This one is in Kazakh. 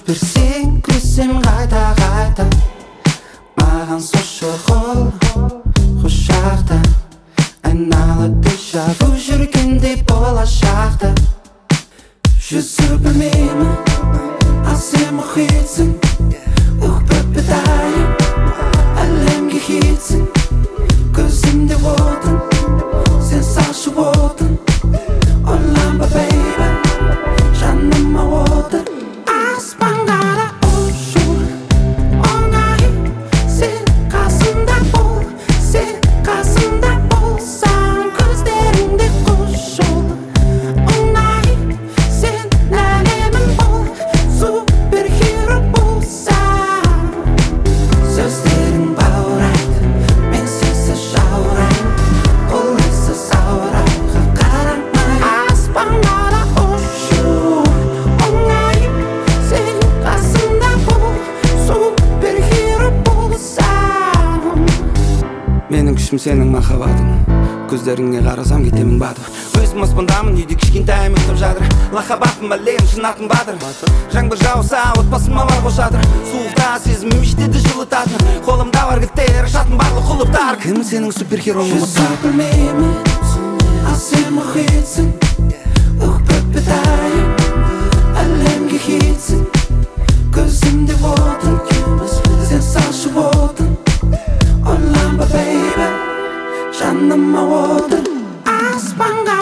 берсең күлсем қайта маған сошы қол құшақта айнала дежаву жүргендей болашақта жүзіп білмеймін ал сен мұхитсың өкпіп бітайын әлемге хитсің көзімде отын сен салшы отын ойланба бейбі жаныма отыр аспанға да ұшу оңай сен қасымда бол сен қасымда болсаң көздеріңде құшу оңай сен әлемім бол супергеро болсаң сөздерің баурайды мен сенсіз жаураймын қолайсыз ауа райға қарамай аспанға да ұшу оңай сен қасымда бол супергеро болсаң менің күшім сенің махаббатың көздеріңе қарасам кетемін батып өзім аспандамын үйде кішкентайым ұйықтап жатыр лахаббатым әлем шын батыр жаңбыр жауса отбасыма бар қош жатыр суықта сезімім жетеді жылытатын қолымда бар кілттер ашатын барлық құлыптар кім сенің супергероң жүзіп білмеймін ал сен мұхитсың өкпіп бітайын әлемге хитсің көзімде отын сен салшы отын ойланба бейбі жаныма отыр аспанға